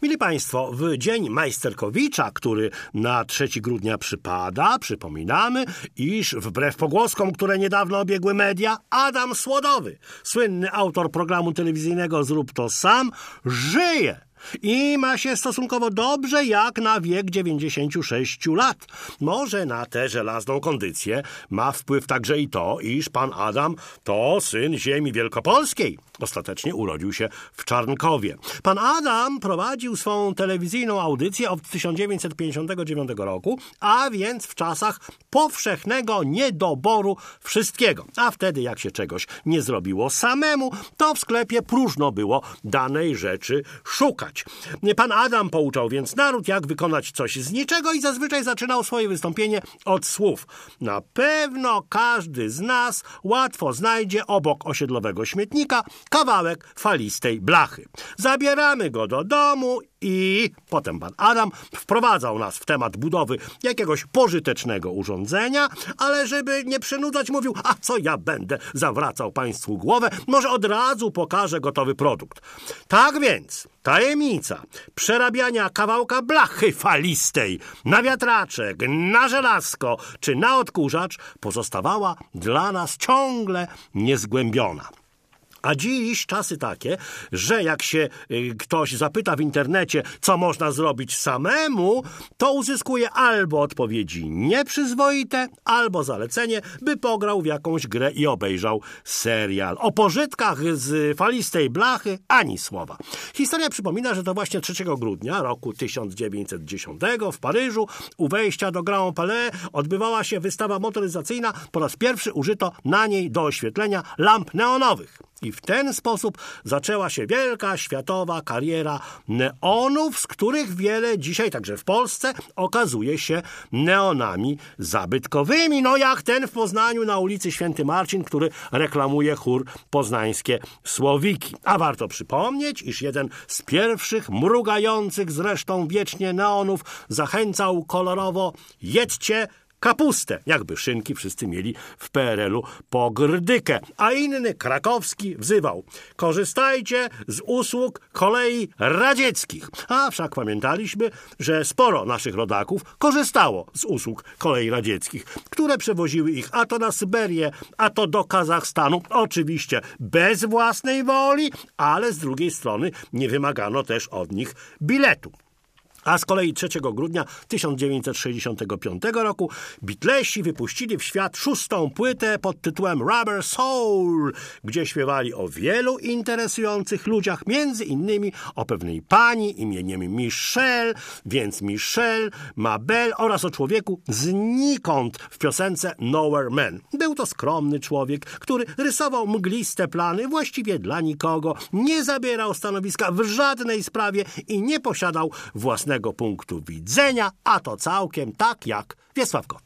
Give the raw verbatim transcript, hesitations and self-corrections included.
Mili Państwo, w dzień Majsterkowicza, który na trzeciego grudnia przypada, przypominamy, iż wbrew pogłoskom, które niedawno obiegły media, Adam Słodowy, słynny autor programu telewizyjnego Zrób to sam, żyje. I ma się stosunkowo dobrze jak na wiek dziewięćdziesięciu sześciu lat. Może na tę żelazną kondycję ma wpływ także i to, iż pan Adam to syn ziemi wielkopolskiej. Ostatecznie urodził się w Czarnkowie. Pan Adam prowadził swą telewizyjną audycję od tysiąc dziewięćset pięćdziesiątego dziewiątego roku, a więc w czasach powszechnego niedoboru wszystkiego. A wtedy, jak się czegoś nie zrobiło samemu, to w sklepie próżno było danej rzeczy szukać. Pan Adam pouczał więc naród, jak wykonać coś z niczego i zazwyczaj zaczynał swoje wystąpienie od słów: na pewno każdy z nas łatwo znajdzie obok osiedlowego śmietnika kawałek falistej blachy. Zabieramy go do domu i potem pan Adam wprowadzał nas w temat budowy jakiegoś pożytecznego urządzenia, ale żeby nie przynudzać, mówił: a co ja będę zawracał państwu głowę, może od razu pokażę gotowy produkt. Tak więc tajemnica przerabiania kawałka blachy falistej na wiatraczek, na żelazko czy na odkurzacz pozostawała dla nas ciągle niezgłębiona. A dziś czasy takie, że jak się y, ktoś zapyta w internecie, co można zrobić samemu, to uzyskuje albo odpowiedzi nieprzyzwoite, albo zalecenie, by pograł w jakąś grę i obejrzał serial. O pożytkach z falistej blachy ani słowa. Historia przypomina, że to właśnie trzeciego grudnia roku tysiąc dziewięćset dziesiątego w Paryżu u wejścia do Grand Palais odbywała się wystawa motoryzacyjna. Po raz pierwszy użyto na niej do oświetlenia lamp neonowych. I w ten sposób zaczęła się wielka światowa kariera neonów, z których wiele dzisiaj, także w Polsce, okazuje się neonami zabytkowymi. No jak ten w Poznaniu na ulicy Święty Marcin, który reklamuje chór Poznańskie Słowiki. A warto przypomnieć, iż jeden z pierwszych mrugających zresztą wiecznie neonów zachęcał kolorowo: jedźcie kapustę, jakby szynki wszyscy mieli w P R L u pogrdykę. A inny, krakowski, wzywał: korzystajcie z usług kolei radzieckich. A wszak pamiętaliśmy, że sporo naszych rodaków korzystało z usług kolei radzieckich, które przewoziły ich a to na Syberię, a to do Kazachstanu. Oczywiście bez własnej woli, ale z drugiej strony nie wymagano też od nich biletu. A z kolei trzeciego grudnia tysiąc dziewięćset sześćdziesiątego piątego roku Beatlesi wypuścili w świat szóstą płytę pod tytułem Rubber Soul, gdzie śpiewali o wielu interesujących ludziach, między innymi o pewnej pani imieniem Michelle, więc Michelle, Mabel, oraz o człowieku znikąd w piosence Nowhere Man. Był to skromny człowiek, który rysował mgliste plany właściwie dla nikogo, nie zabierał stanowiska w żadnej sprawie i nie posiadał własnego punktu widzenia, a to całkiem tak jak Wiesław Kot.